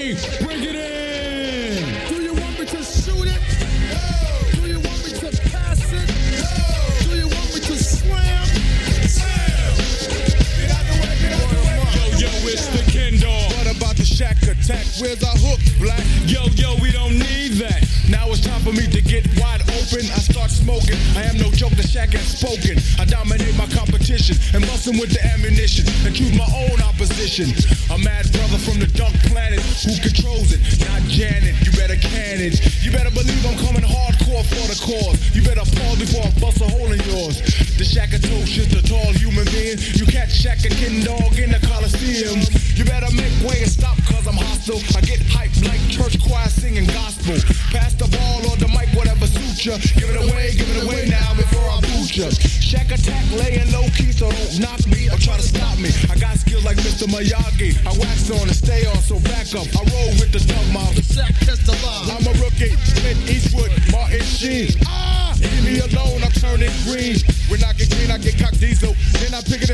Bring it in. Do you want me to shoot it? No. Do you want me to pass it? No. Do you want me to slam? Slam. Get out the way, get out the way. Yo, it's the Ken Dog. What about the Shack attack? Where's our hook, Black? Yo, we don't need that. Now it's time for me to get wide open. I start smoking. I am no joke, the Shack has spoken. I dominate my competition and bustin' with the ammunition and choose my own opposition. A mad brother from the dark planet who controls it, not Janet. You better can it. You better believe I'm coming hardcore for the cause. You better pause before I bust a hole in yours. The Shackatosha, the tall human being. You catch Shack and Ken Dog in the Coliseum. You better make way and stop cause I'm hostile. I get hyped like church choir singing gospel. Pass the ball or the mic, whatever suits ya. Give it away now before I boot ya. Shack attack, laying low key, so don't knock me or try to stop me. I got skills like Mr. Miyagi. I wax on and stay on, so back up. I roll with the Doug Mob. The Shack test the law. I'm a rookie, Clint Eastwood, Martin Sheen. Leave me alone, I'm turning green. When I get green, I get cock diesel. Then I pick it,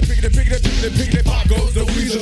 pop goes the weasel.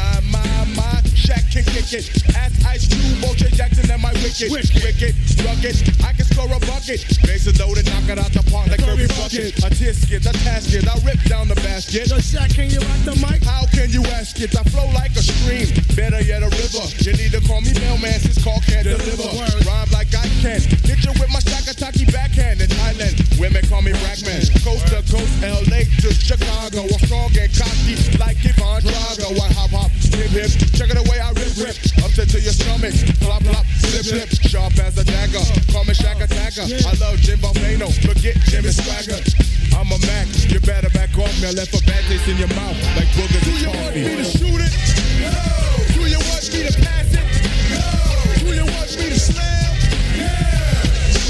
My, Shack can kick it. Ass Ice Cube, O.J. Jackson and my wicked, rugged. I can score a bucket. Bases loaded, knock it out the park like Kirby Bucket. A tisket, a tasket, I rip down the basket. Yo, Shack, can you rock the mic? How can you ask it? I flow like a stream, better yet a river. You need to call me mailman, since call can't deliver. Rhyme like I can. Hit you with my Shackataki backhand in Thailand. Women call me Rackman. Coast to coast, LA to Chicago. I'm strong and cocky like Ivan Drago. I hop, hip, check it away, I rip, up to your stomach. Plop, slip, sharp as a dagger. Call me Shack Attacker. I love Jim Volcano, forget Jimmy Swagger. I'm a Mac, you better back off me. I left a bad taste in your mouth like boogers and coffee. Do you want me to shoot it? No. Do you want me to pass it? No. Do you want me to slam? Yeah.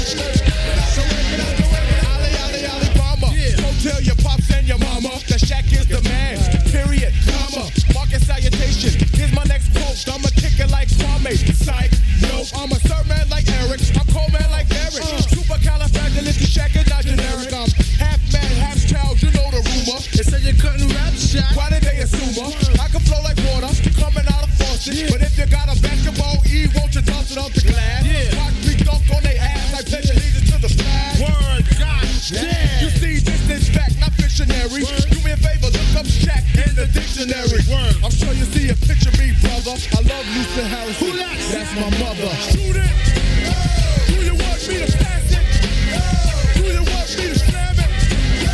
So get out the way, Ali Bomber. Go tell your pops and your mama that Shack is the man. Period, comma, market salutation. Here's my next quote. I'ma kick it like Kwame. Psych, no, I'm a sir man like Eric. I'm cold man like Eric. Supercalifragilistic is not generic. I'm half man, half child. You know the rumor. They say you couldn't rap, Shack. Why did they assume her? I can flow like water coming out of faucet. Yeah. But if you got a basketball, won't you toss it off the glass? Yeah. Watch me dunk on their ass. I pledge allegiance to the flag. Word, God damn. You see, this is fact, not fictionary. Word. Do me a favor, look up Shack in the dictionary. Word. I'm sure you see a picture of me, brother. I love Luther Harrison. Who that's my mother. Shoot it. Oh. Do you want me to pass it? Oh. Do you want me to slam it? Yeah.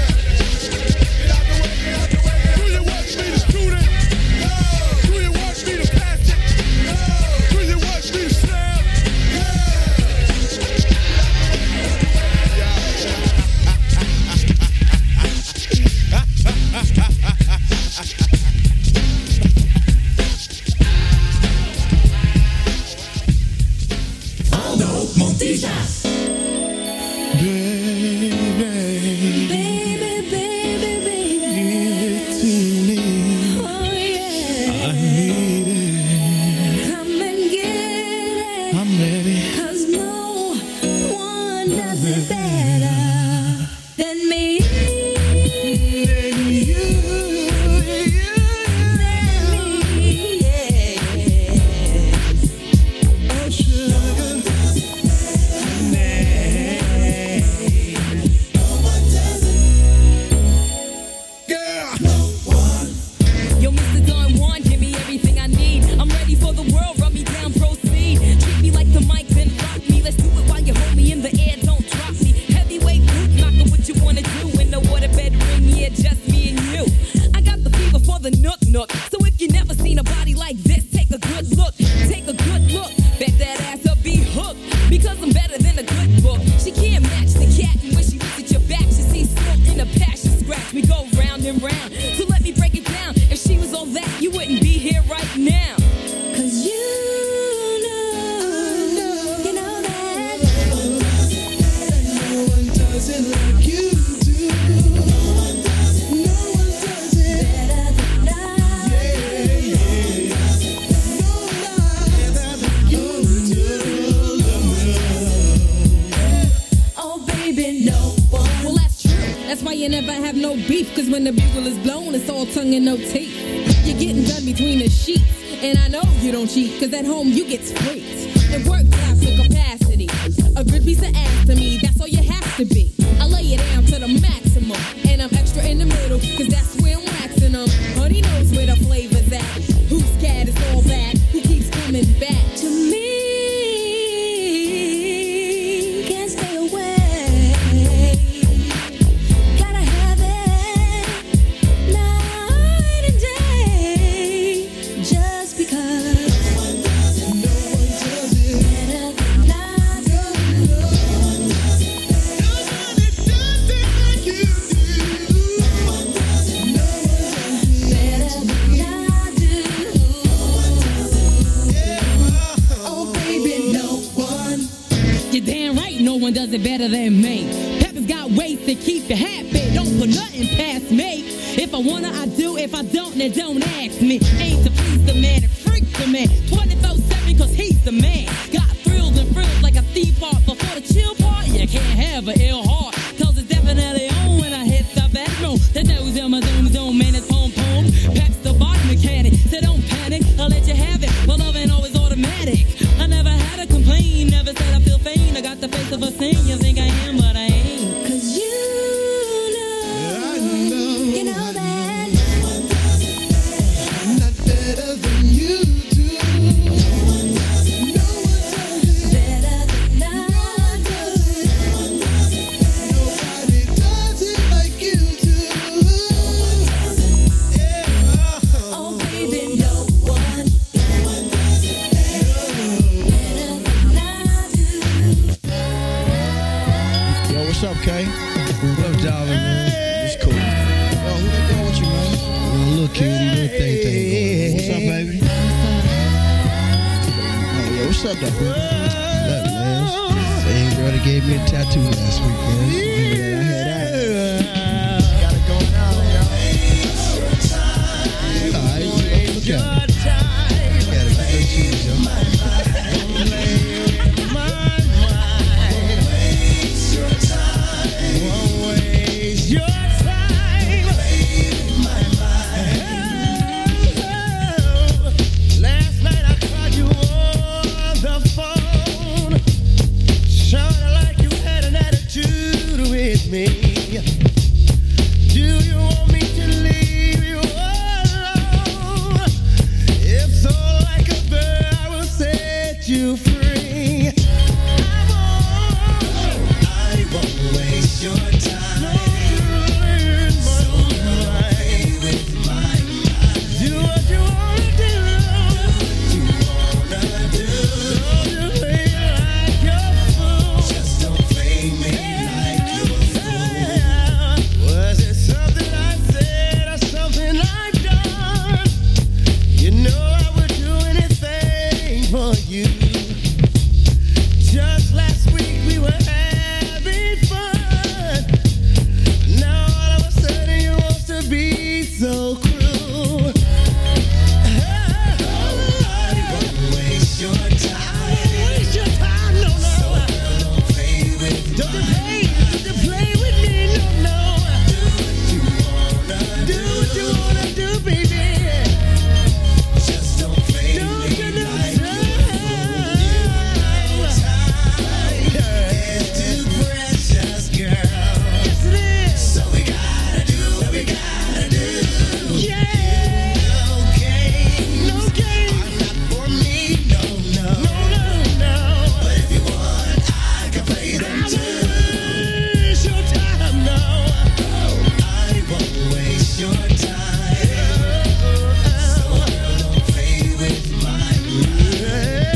Get out the way. Do you want me to shoot it? No. Do you want me to pass it? No. Do you want me to slam? Aldo Montijas. And I know you don't cheat, cause at home you get freaked. And work drives your capacity. A good piece of ass to me, that's all you have to be. I lay it down to the maximum. And I'm extra in the middle, cause that's where I'm waxing them. Honey knows where the flavor's at. Whose cat is all that? Who keeps coming back to me? Can't stay away. Gotta have it night and day. Just because no one does it better than I do. No one does it like you do. No one does it better than I do. Oh baby, no one. You're damn right, no one does it better than me. Pepper's got ways to keep you happy. Don't put nothing past me. If I wanna, I do. If I don't, then don't ask me. Aim to please the man and freak the man. 24/7, cause he's the man. Got thrills and frills like a thief part. Before the chill part, you can't have an ill heart. Cause it's definitely on when I hit the bathroom. The nose on my zone, man, it's pom pom. Pep's the body mechanic, so don't panic. I'll let you have it. My loving always automatic. I never had a complaint, never said I feel faint. I got the face of a saint. You think I am, but I ain't. Cause you know that no one does it not better than you do. No one does it better than I do. No one does it. Nobody does it like you do. Oh baby, no one does it better than I do. Yo, what's up, Kay? What up, darling, man? It's cool. Yo, who they going with you, man? Little cutie, little thing. What's up, baby? Oh, yo, what's up, though? Look, man. Same girl that gave me a tattoo last week, man. I had that. Got it going on, yo. All right, look at it. Got it. Good cheese, yo. Last night I called you on the phone. Sounded like you had an attitude with me. Do you want me to leave you alone? If so, like a bird, I will set you free. I won't waste your time. Do what you wanna do. Don't you play like you're a fool. Just don't play me like you're a fool. Was it something I said or something I done? You know I would do anything for you. Just last week we were having fun. Now all of a sudden you want to be so cruel. I won't waste your time. I won't waste your time, no. So don't play with me. Don't play with me, no. Do what you wanna do, baby. Just don't play with me like it's too precious, girl. Yes, it is. So we gotta do what we gotta do. Yeah. No game. Not for me, no. But if you want, I can play them too. I won't waste your time, no. I won't waste your time. So girl, don't play with my mind.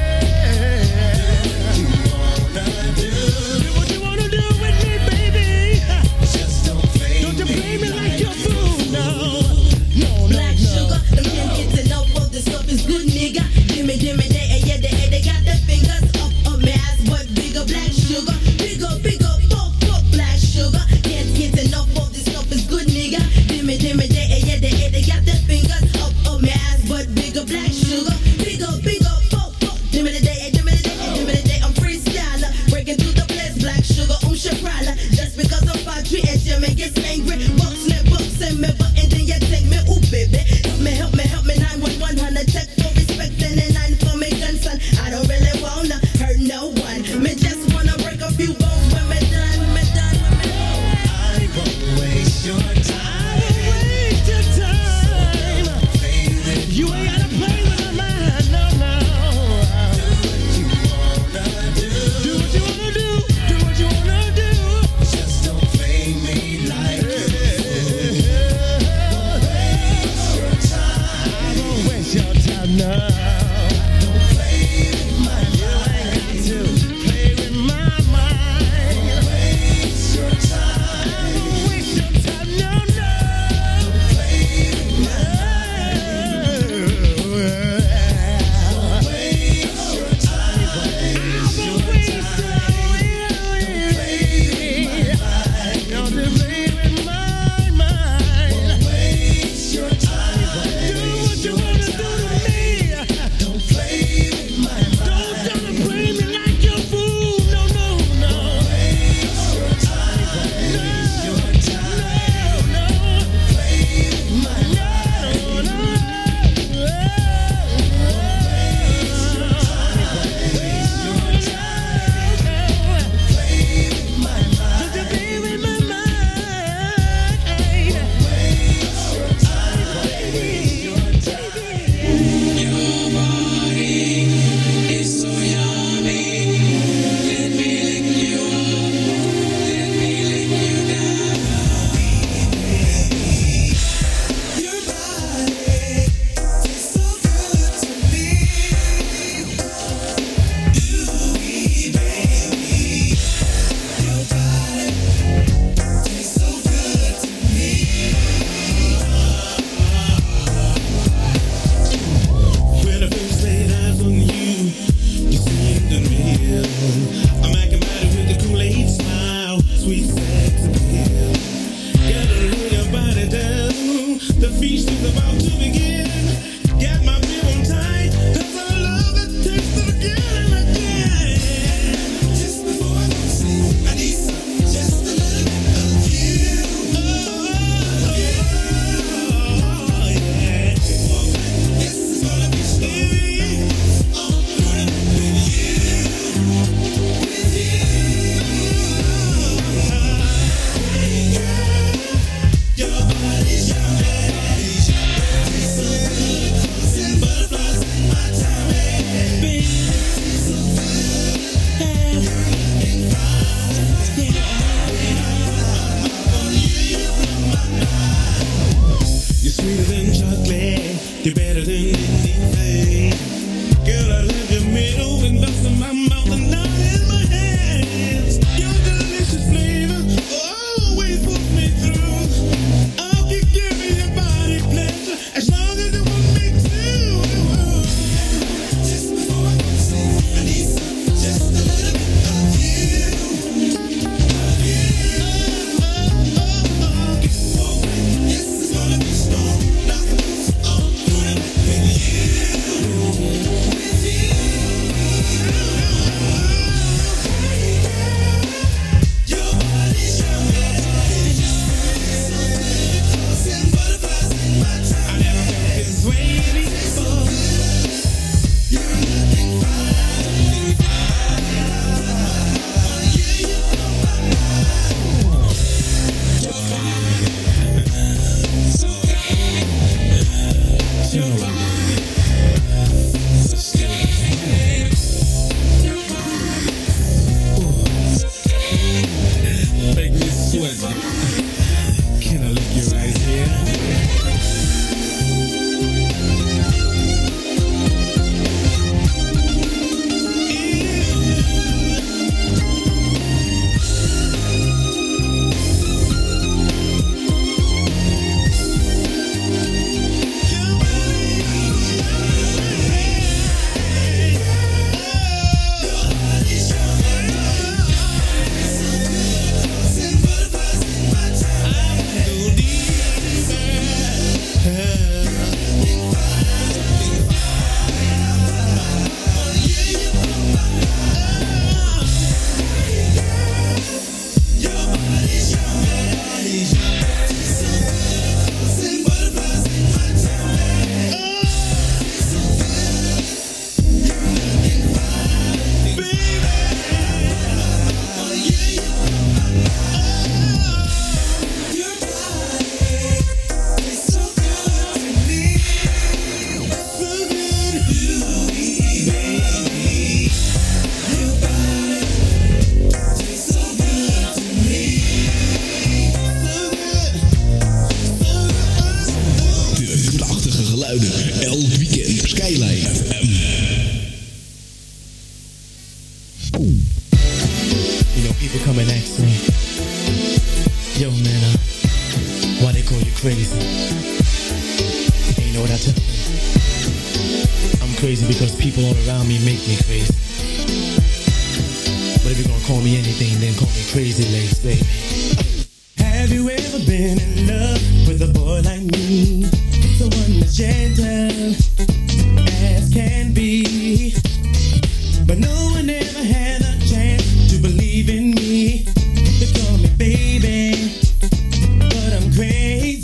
Do what you wanna do with me, baby. Just don't play me like you're a fool, no. Black sugar, them can't get enough of this stuff is good, nigga. Give me, they got their fingers up my ass, but bigger black sugar, bigger, fuck black sugar. Can't get enough of this stuff is good, nigga. Give me, they got their fingers up my ass, but bigger black sugar, bigger, fuck. Give me the day, I'm freestyler, breaking through the place, black sugar, Shaprala. Just because I'm factory and Jimmy gets angry, box me, and then you take me, ooh baby, help me, 911, 100 tech phone. crazy. And you know what I tell them? I'm crazy because people all around me make me crazy. But if you're gonna call me anything, then call me Crazy Legs, baby. Have you ever been in love with a boy like me? Someone that's gentle as can be, but no one ever had a chance to believe in me. They call me baby, but I'm crazy.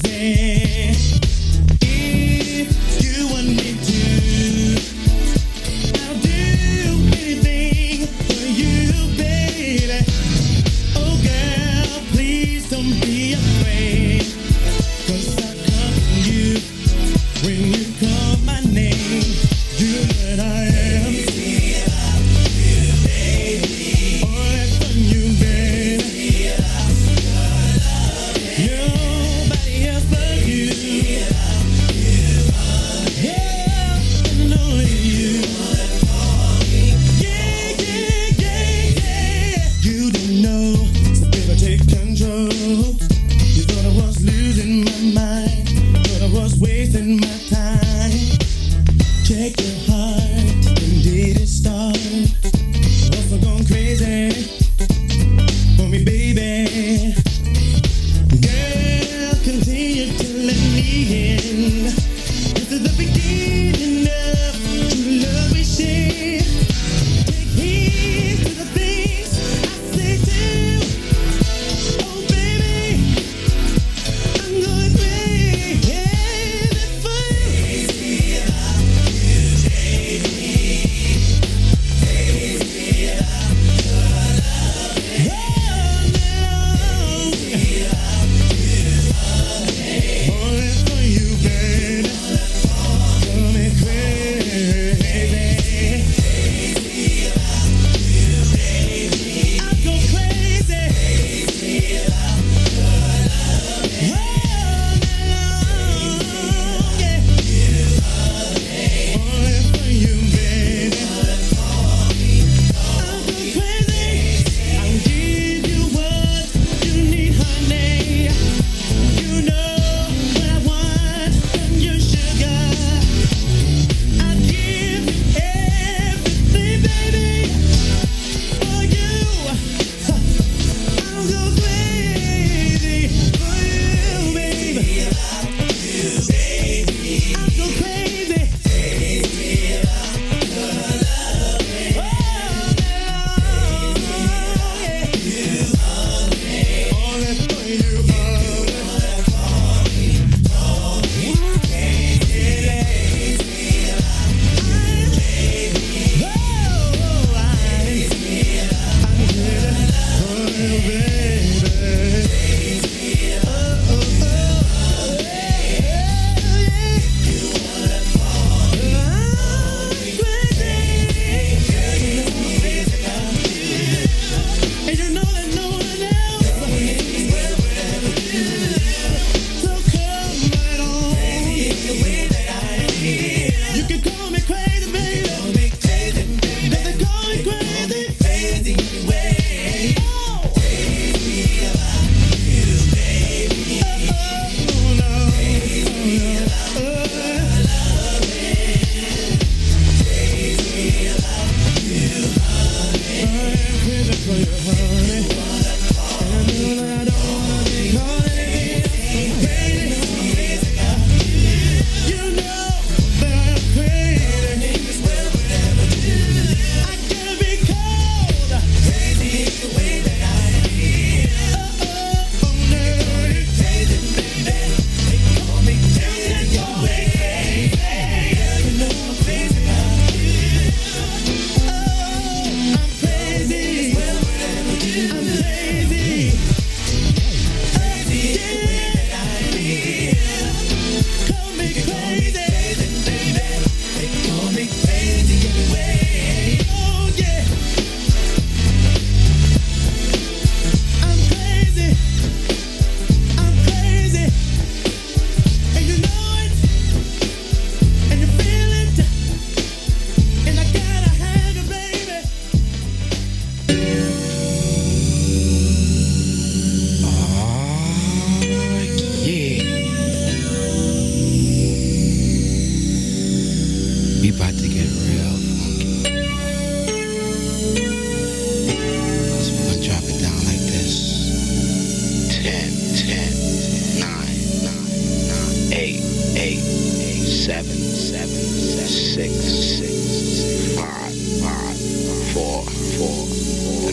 If you want me to, I'll do anything for you, baby. Oh girl, please don't be afraid, 'cause I'll come to you when you call my name. You know that I am. All that's for you, baby. Nobody else but you. Yeah, and only you. Yeah, yeah, yeah, yeah. You didn't know, so baby, take control. You thought I was losing my mind, thought I was wasting my time. Check your heart and dig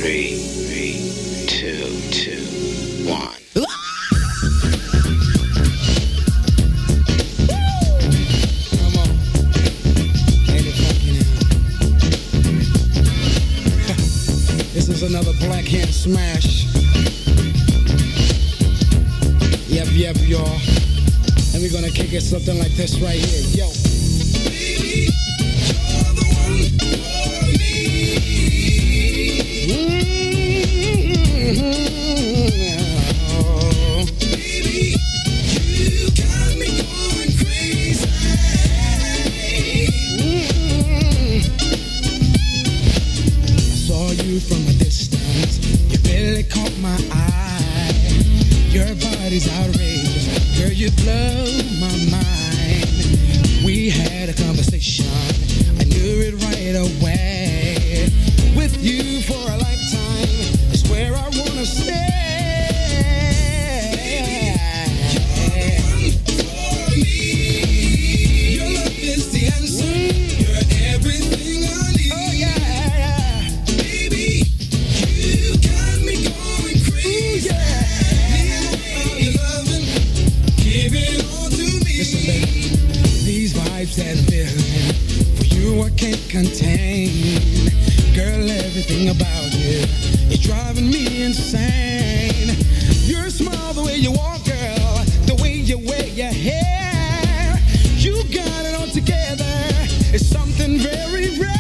3, 2, 1. Come on. Ain't it funky now? This is another Black Hand Smash. Yep, y'all. And we're gonna kick it something like this right here. Yo. Baby, you're the one for me. Oh. Baby, you got me going crazy. I saw you from a distance. You really caught my eye. Your body's outrageous. Girl, you blow my mind. We had a conversation. I knew it right away. With you for a lifetime is where I wanna stay. Baby, you're the one for me. Your love is the answer. You're everything I need. Oh yeah. Baby, you got me going crazy. Your loving, give it all to me. Listen, baby, these vibes that I'm feeling for you I can't contain. Girl, everything about you is driving me insane. Your smile, the way you walk, girl, the way you wear your hair, you got it all together. It's something very rare.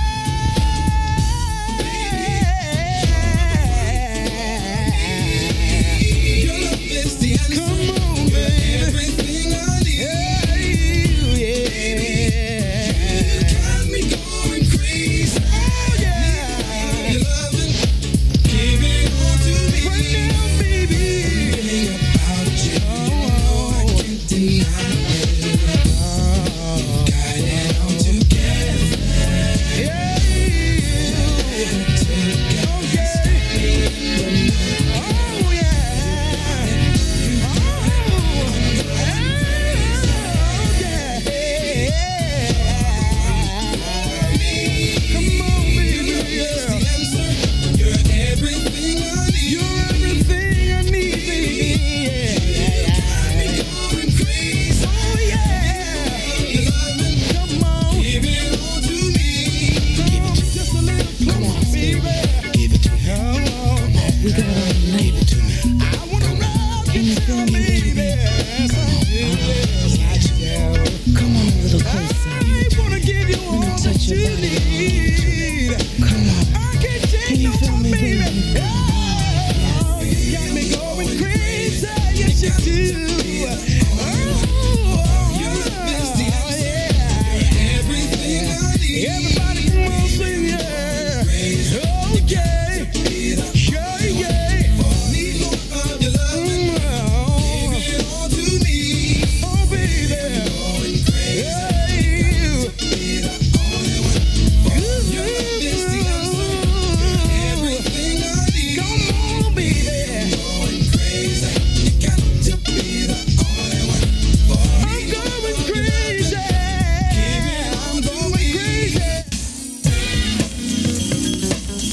Your love is the answer. Come on, baby. Everything I need. You got me going crazy. Oh yeah. Your loving, give it all to me. Right now, baby. Everything about you, I can't deny it. You got it all together. Yeah. Oh yeah. Come on, baby. You're everything I need. You're everything I need, baby. You got me going crazy. Oh yeah. Come on. Give it all to me. Come on, just a little. Come on, baby. Give it to me. Come on. We gotta give it to me. I wanna rock you down, baby. Come on a little closer. I wanna give you all that you need. Come on. I can't take no more, baby. Oh, you got me going crazy. Yes, you do. Oh, your love is the answer. Everything I need. Everybody come on, sing, yeah. Oh, yeah. Yeah. Need more of your love. Give it all to me. Oh, baby. Going crazy. Be the only one. Your love is the answer. Everything I need. Come on, baby. Going crazy. You got to be the only one for me. I'm going crazy. I'm going crazy.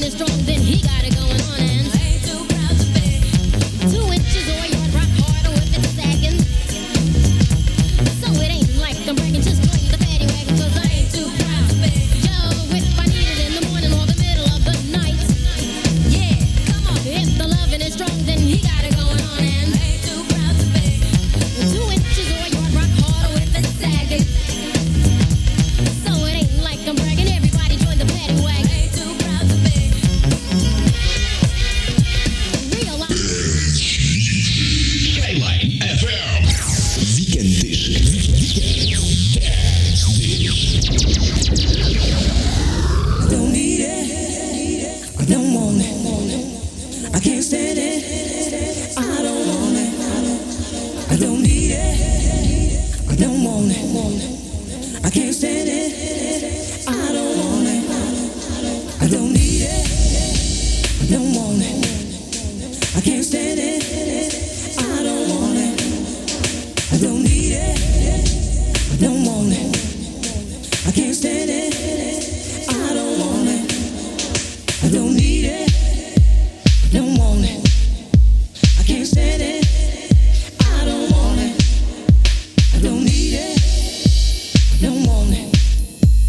is strong, then he got it going on, and I ain't too proud to beg. 2 inches or a yard, rock harder if it's sagging. So it ain't like I'm bragging, just join the paddy wagon, 'cause I ain't too proud to beg. Yo, if I need it in the morning or the middle of the night, yeah, come on. If the loving is strong, then he got it going on, and I ain't too proud to beg. 2 inches or a yard, rock harder if it's sagging. So it ain't like I'm bragging, everybody join the paddy wagon. I ain't too proud to beg. Skyline FM. Weekend Dish. Dance I don't need it. I don't want it. I can't stand it. I don't want it. I don't need it. I don't want it. I can't stand it. I don't want it. I don't need it. I don't want it. I can't stand it. I don't want it. I don't need it. I don't want it. I can't stand it. I don't want it. I don't need it. I don't want it. I can't stand it. I don't want it. I don't need it. I don't want it.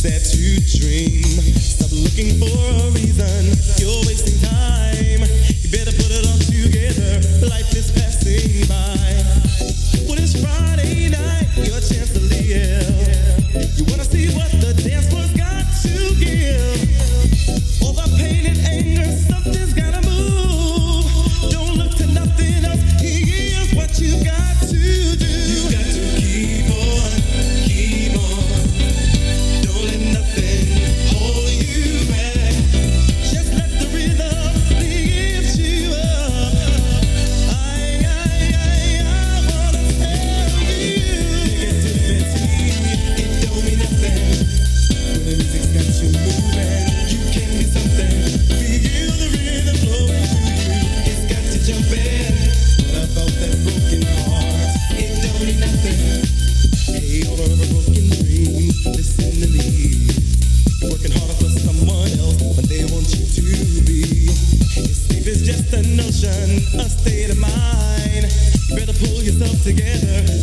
sad to dream. Stop looking for a reason. You're wasting time. You better put it all together. Life is passing by. When it's Friday night, your chance to live. You wanna see what the dance floor's got to give. All the pain and anger, something's gotta move. Don't look to nothing else. Here's what you got to do. You got to keep on, keep on. Don't let nothing hold you back. Just let the rhythm lift you up. I wanna tell you. Negativity, it don't mean nothing. When the music's got you moving, you can be something. Feel the rhythm flowing through you. It's got to jump in. What about that broken heart? It don't mean nothing. Hey, all of a broken dream, listen to me. You're working harder for someone else when they want you to be. Escape is just a notion, a state of mind. You better pull yourself together.